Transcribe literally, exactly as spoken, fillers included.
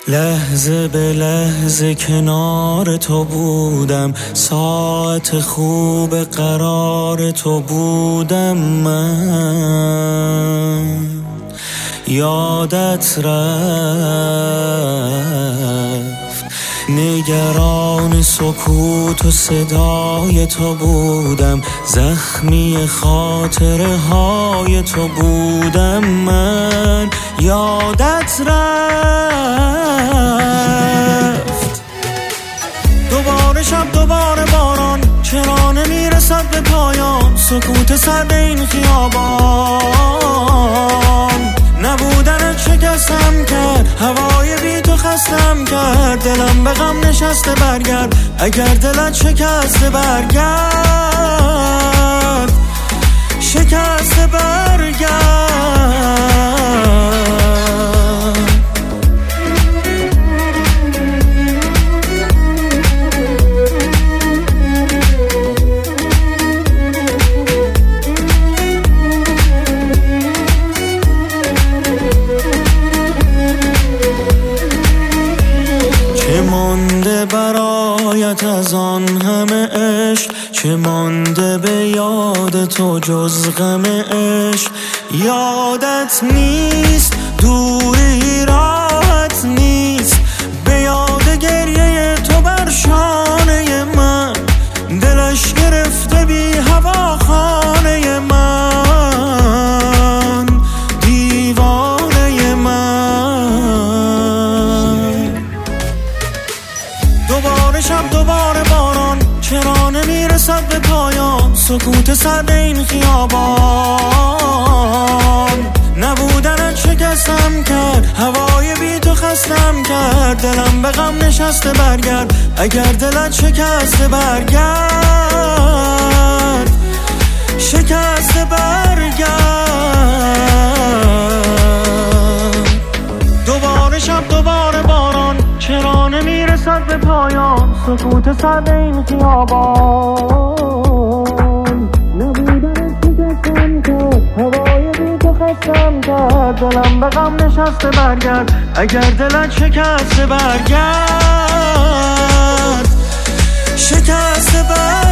لحظه به لحظه کنار تو بودم، ساعت خوب قرار تو بودم من. یادت رفت نگران سکوت و صدای تو بودم، زخمی خاطره های تو بودم من. یادت رفت دوباره شب دوباره باران، چرا نمیرسد به پایان سکوت سرد این خیابان. نبودنت شکستم کرد، هوای بی تو خستم کرد، دلم به غم نشسته برگرد، اگر دلت شکسته برگرد، شکسته برگرد. مانده برایت از آن همه عشق، چه مانده به یاد تو جز غم عشق. یادت نیست دوری راحت نیست، به یاد گریه تو بر شانه من، دلش گرفته بی هوا خانه من، دیوانه من. دوباره شب دوباره باران، چرا نمیرسد به پایان سکوت سرد این خیابان. نبودنت شکستم کرد، هوای بی تو خستم کرد، دلم به غم نشسته برگرد، اگر دلت شکسته برگرد، شکسته برگرد. دوباره شب دوباره باران، چرا نمیرسد به پایان سکوت سرد این خیابان. نبودنت شکستم کرد، هوای بی تو خستم کرد، دلم به غم نشسته برگرد، اگر دلت شکسته برگرد، شکسته برگرد.